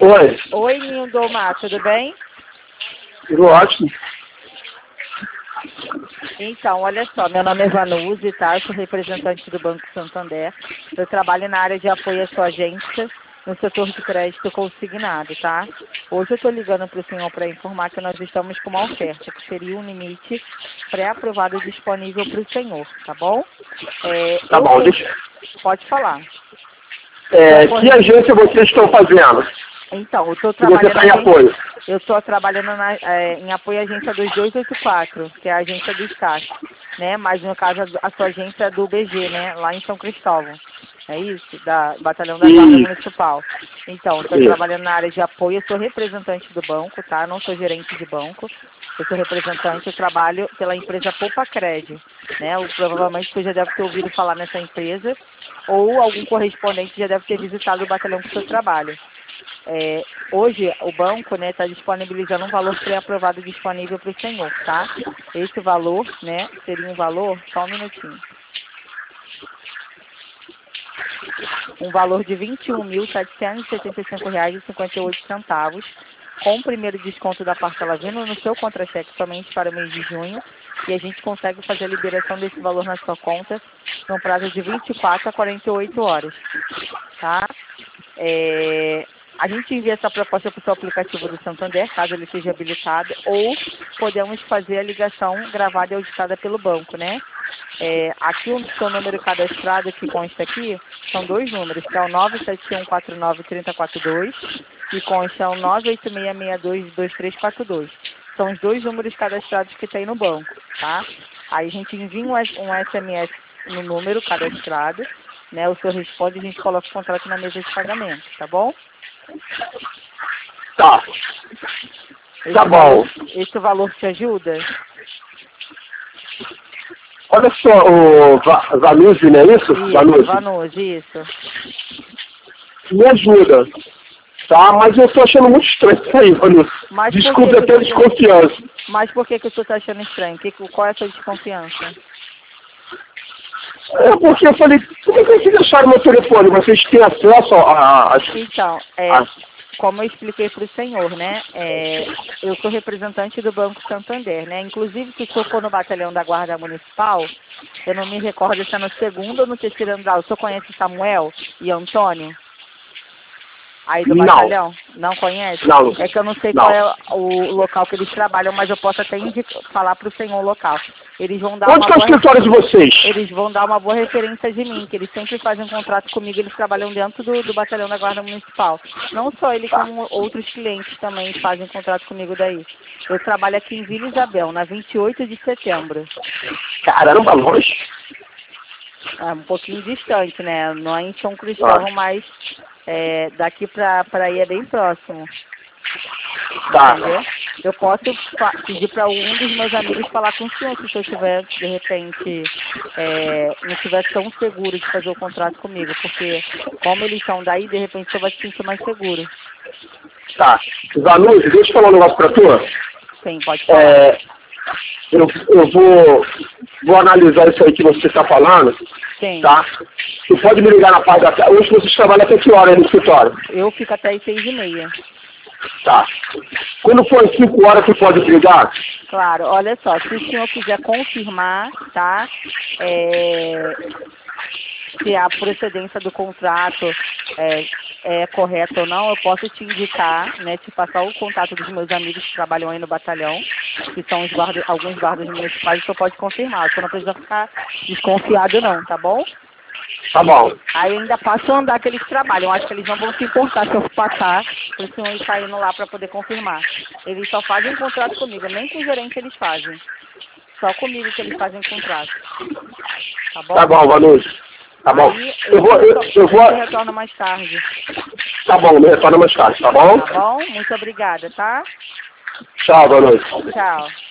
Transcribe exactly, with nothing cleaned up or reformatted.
Oi, Oi, Lindomar, tudo bem? tudo ótimo. Então, olha só, meu nome é Vanuzi, tá? Eu sou representante do Banco Santander. Eu trabalho na área de apoio à sua agência, no setor de crédito consignado, tá? Hoje eu estou ligando para o senhor para informar que nós estamos com uma oferta, que seria um limite pré-aprovado disponível para o senhor, tá bom? É, Tá eu bom, tô... deixa. Pode falar. É, Tô que agência vocês estão fazendo? Então, eu estou Que você trabalhando está na em agência, apoio? eu estou trabalhando na, é, em apoio à agência dos dois oito quatro, que é a agência do SCAC, né? Mas no caso a sua agência é do B G, né? Lá em São Cristóvão. É isso? Da Batalhão da Guarda Isso, Municipal. Então, estou isso. trabalhando na área de apoio, eu sou representante do banco, tá? Não sou gerente de banco. Eu sou representante, eu trabalho pela empresa Poupa Cred, né? O, provavelmente você já deve ter ouvido falar nessa empresa, ou algum correspondente já deve ter visitado o batalhão que o senhor trabalha. É, hoje o banco está disponibilizando um valor pré-aprovado disponível para o senhor, tá? Esse valor, né, seria um valor, só um minutinho, um valor de vinte e um mil setecentos e setenta e cinco reais e cinquenta e oito centavos, com o primeiro desconto da parcela vindo no seu contra-cheque somente para o mês de junho, e a gente consegue fazer a liberação desse valor na sua conta no prazo de vinte e quatro a quarenta e oito horas, tá? É, a gente envia essa proposta para o seu aplicativo do Santander, caso ele seja habilitado, ou podemos fazer a ligação gravada e auditada pelo banco, né? É, aqui o seu número cadastrado que consta aqui são dois números, que é o nove sete um quatro nove três zero quatro dois e consta o nove oito seis seis dois dois três quatro dois. São os dois números cadastrados que tem no banco, tá? Aí a gente envia um S- um S M S no número cadastrado, né? O senhor responde e a gente coloca o contrato na mesa de pagamento, tá bom? Tá, Esse tá valor, bom. esse valor te ajuda? Olha só, o Va- Vanuzi, não é isso? Isso, Vanuzi. Vanuzi, isso. Me ajuda, tá? Mas eu tô achando muito estranho isso aí, Vanuzi. Mas por que Desculpe que o até a senhor, tá- desconfiança. mas por que que o senhor está achando estranho? Que, que- qual é a sua desconfiança? É porque eu falei, como é que vocês acharam meu telefone? Vocês têm acesso a... a, Então, é, a como eu expliquei para o senhor, né? É, eu sou representante do Banco Santander, né? Inclusive, se o senhor for no batalhão da Guarda Municipal, eu não me recordo se é no segundo ou no terceiro andar. O senhor conhece Samuel e Antônio? Aí do não, batalhão? Não conhece? não, É que eu não sei qual não. é o local que eles trabalham, mas eu posso até indicar, falar para o senhor o local. Eles vão dar Onde uma que é o boa re- escritório de vocês? eles vão dar uma boa referência de mim, que eles sempre fazem um contrato comigo, eles trabalham dentro do, do batalhão da Guarda Municipal. Não só ele, Tá. como outros clientes também fazem contrato comigo daí. Eu trabalho aqui em Vila Isabel, na vinte e oito de setembro. Caramba, longe. É um pouquinho distante, né? Não é em São Ah, Cristóvão, mas é, daqui pra, pra aí é bem próximo. tá. Entendeu? Eu posso fa- pedir para um dos meus amigos falar com o senhor, se o senhor tiver, de repente, é, não estiver tão seguro de fazer o contrato comigo, porque como eles são daí, de repente o senhor vai se sentir mais seguro. Tá. Vanuzi, deixa eu falar um negócio pra tu. Sim, pode falar. É, eu, eu vou, vou analisar isso aí que você está falando, Sim, tá? Tu pode me ligar na parte da tarde. Hoje vocês trabalham até que hora aí no escritório? eu fico até às seis e meia. Tá. Quando for às cinco horas, tu pode me ligar? Claro, olha só, se o senhor quiser confirmar, tá? É, se a procedência do contrato é, é correta ou não, eu posso te indicar, né, te passar o contato dos meus amigos que trabalham aí no batalhão, que são os guardas, alguns guardas municipais, que você pode confirmar. Você não precisa ficar desconfiado não, tá bom? Tá bom. Aí eu ainda passo o andar que eles trabalham. Eu acho que eles não vão se importar se eu passar para o senhor ir saindo lá para poder confirmar. Eles só fazem contrato comigo, nem com o gerente eles fazem. Só comigo que eles fazem contrato. Tá bom? Tá bom, Vanuzi. Tá bom. Aí Eu eu te, vou, eu, retor eu eu te vou... retorno mais tarde. Tá bom, me retorna mais tarde, tá bom? Tá bom? Muito obrigada, tá? Tchau, Vanuzi. Tchau.